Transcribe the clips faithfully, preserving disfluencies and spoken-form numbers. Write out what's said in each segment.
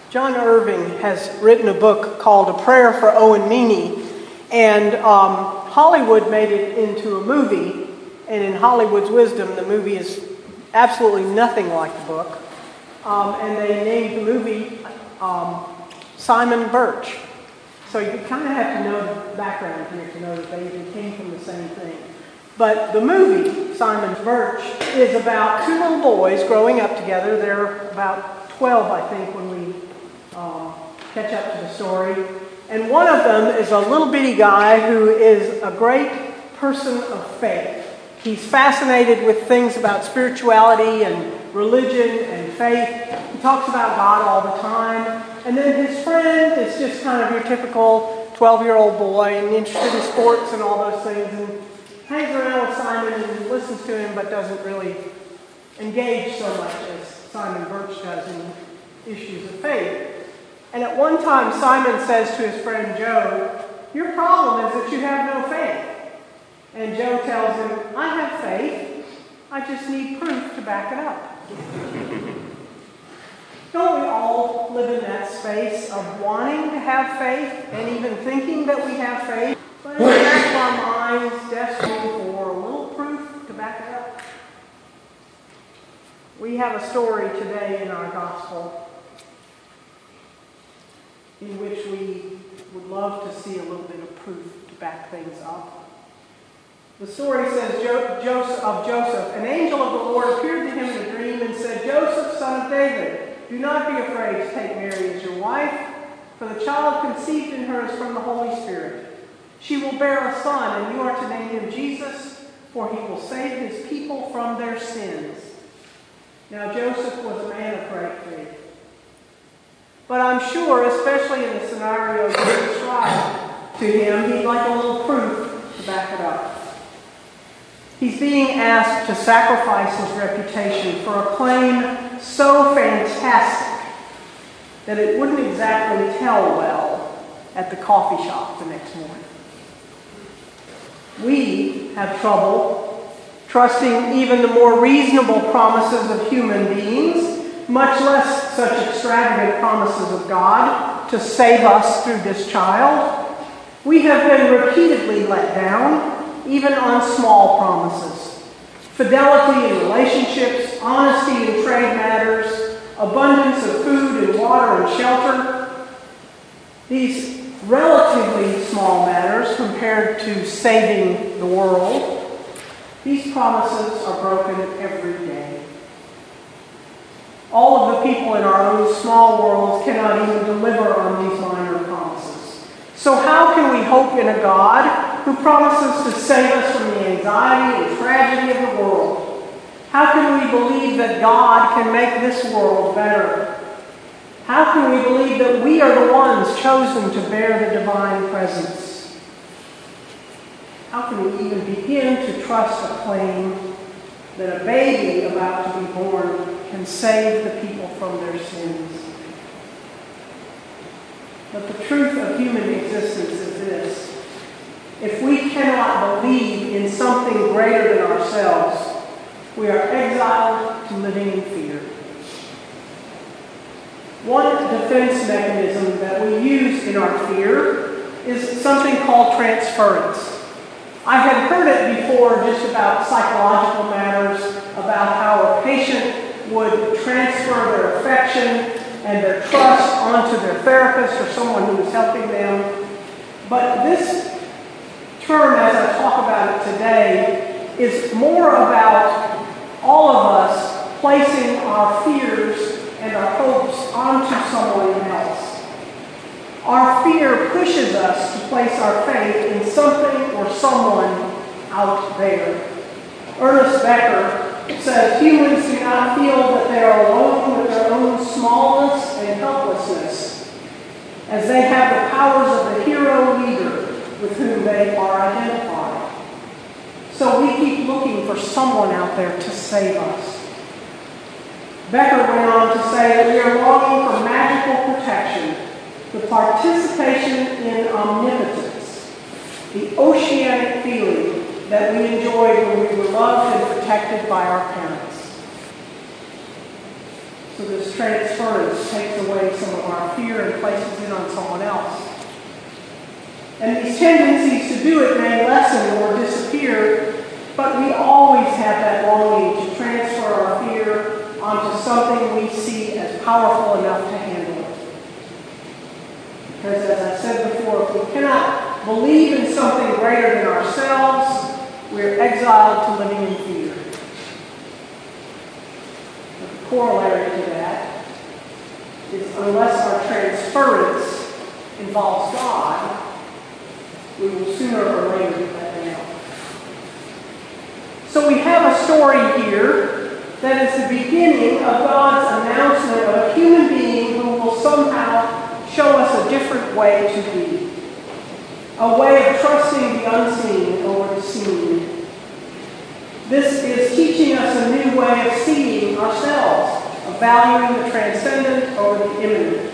John Irving has written a book called A Prayer for Owen Meany, and um, Hollywood made it into a movie, and in Hollywood's wisdom, the movie is absolutely nothing like the book, um, and they named the movie um, Simon Birch. So you kind of have to know the background here to know that they even came from the same thing. But the movie, Simon Birch, is about two little boys growing up together. They're about twelve, I think, when we um, catch up to the story. And one of them is a little bitty guy who is a great person of faith. He's fascinated with things about spirituality and religion and faith. He talks about God all the time. And then his friend is just kind of your typical twelve-year-old boy and interested in sports and all those things, and hangs around with Simon and listens to him, but doesn't really engage so much as Simon Birch does in issues of faith. And at one time, Simon says to his friend Joe, "Your problem is that you have no faith." And Joe tells him, "I have faith. I just need proof to back it up." Don't we all live in that space of wanting to have faith and even thinking that we have faith, but in the back of our minds, desperate for a little proof to back it up? We have a story today in our gospel in which we would love to see a little bit of proof to back things up. The story says jo- Joseph, of Joseph, "An angel of the Lord appeared to him in a dream and said, 'Joseph, son of David, do not be afraid to take Mary as your wife, for the child conceived in her is from the Holy Spirit. She will bear a son, and you are to name him Jesus, for he will save his people from their sins.' Now Joseph was a man of great faith. But I'm sure, especially in the scenario you described to him, he'd like a little proof to back it up. He's being asked to sacrifice his reputation for a claim so fantastic that it wouldn't exactly tell well at the coffee shop the next morning. We have trouble trusting even the more reasonable promises of human beings, much less such extravagant promises of God to save us through this child. We have been repeatedly let down, even on small promises. Fidelity in relationships, honesty in trade matters, abundance of food and water and shelter. These relatively small matters compared to saving the world, these promises are broken every day. All of the people in our own small worlds cannot even deliver on these minor promises. So how can we hope in a God who promises to save us from the anxiety and tragedy of the world? How can we believe that God can make this world better? How can we believe that we are the ones chosen to bear the divine presence? How can we even begin to trust a claim that a baby about to be born can save the people from their sins? But the truth of human existence is this: if we cannot believe in something greater than ourselves, we are exiled to living in fear. One defense mechanism that we use in our fear is something called transference. I had heard it before just about psychological matters, about how a patient would transfer their affection and their trust onto their therapist or someone who is helping them. But this term, as I talk about it today, is more about all of us placing our fears and our hopes onto someone else. Our fear pushes us to place our faith in something or someone out there. Ernest Becker says humans do not feel that they are alone with their own smallness and helplessness, as they have the powers of the hero leader with whom they are identified. So we keep looking for someone out there to save us. Becker went on to say that we are longing for magical protection, the participation in omnipotence, the oceanic feeling that we enjoyed when we were loved and protected by our parents. So this transference takes away some of our fear and places it on someone else. And these tendencies to do it may lessen or disappear, but we always have that longing to transfer our fear onto something we see as powerful enough to handle it. Because as I said before, if we cannot believe in something greater than ourselves, we're exiled to living in fear. The corollary to that is unless our transference involves God, we will sooner or later get that down. So we have a story here that is the beginning of God's announcement of a human being who will somehow show us a different way to be. A way of trusting the unseen over the seen. This is teaching us a new way of seeing ourselves, of valuing the transcendent over the immanent.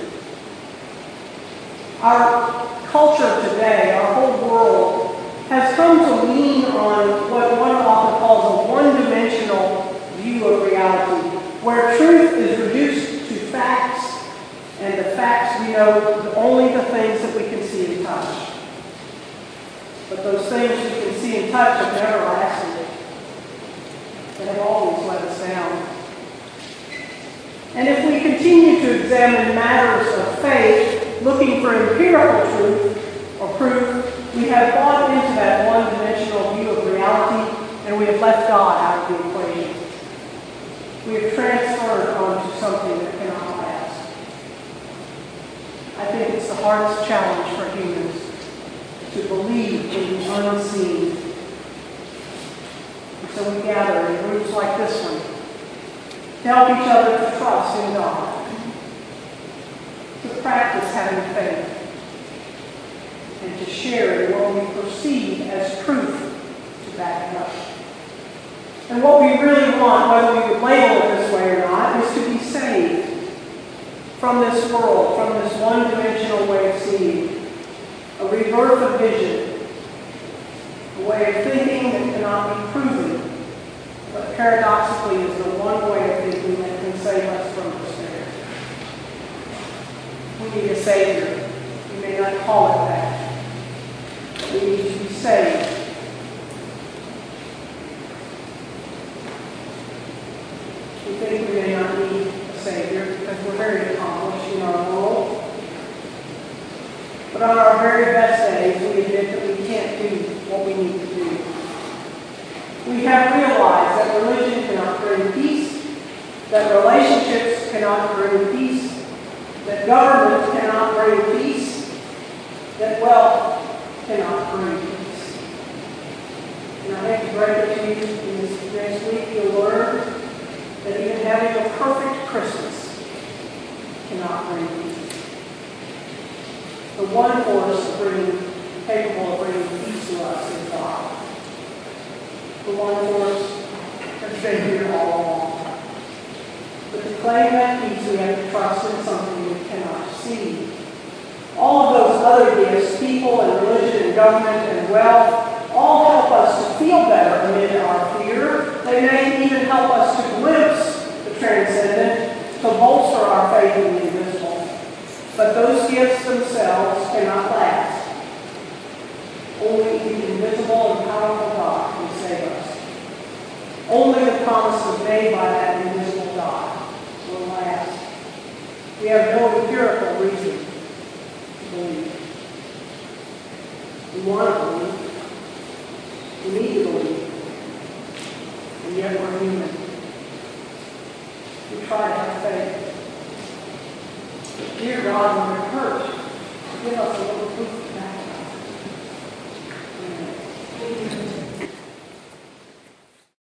Our culture today, our whole world, has come to lean on what one author calls a one-dimensional view of reality, where truth is reduced to facts, and the facts we know only the things that we can see and touch. But those things we can see and touch have never lasted. They have always let us down. And if we continue to examine matters of faith, looking for empirical truth or proof, we have bought into that one-dimensional view of reality, and we have left God out of the equation. We have transferred onto something that cannot last. I think it's the hardest challenge for humans to believe in the unseen. And so we gather in groups like this one to help each other to trust in God, to practice having faith, and to share in what we perceive as truth to back it up. And what we really want, whether we would label it this way or not, is to be saved from this world, from this one-dimensional way of seeing, a rebirth of vision, a way of thinking that cannot be proven, but paradoxically is the one way of thinking that can save us from despair. We need a Savior. We may not call it that, but we need to be saved. We think we may not need a Savior because we're very accomplished in our world. But on our very best days, we admit that we can't do what we need to do. We have realized that religion cannot bring peace, that relationships cannot bring peace, that government cannot bring peace, that wealth cannot bring peace. And I hate to break it to you, in this next week you'll learn that even having a perfect Christmas cannot bring peace. The one force of bringing, capable of bringing peace to us is God. The one force has been here all along. But to claim that peace, we have to trust in something we cannot see. All of those other gifts, people and religion and government and wealth, all help us to feel better amid our fear. They may even help us to glimpse the transcendent, to bolster our faith in the invisible. But those gifts themselves cannot last. Only the invisible and powerful God can save us. Only the promises made by that invisible God will last. We have no empirical reason to believe. We want to believe. We need to believe. And yet we're human. We try to have faith. Dear God, when we're hurt, give us a little